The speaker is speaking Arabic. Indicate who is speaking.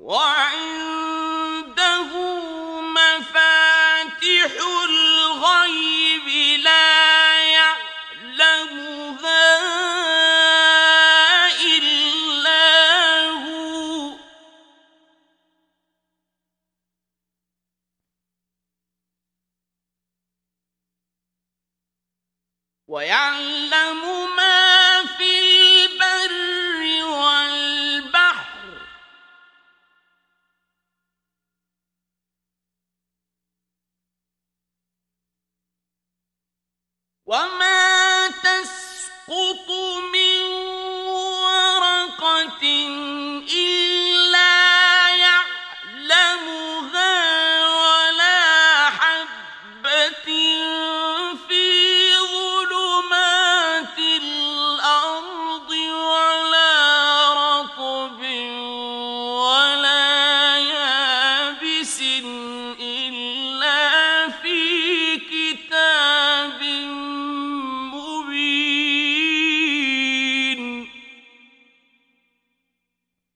Speaker 1: وعنده مفاتح الغيب لا يعلمها إلا هو ويعلم ما في البر والبحر وما تسقط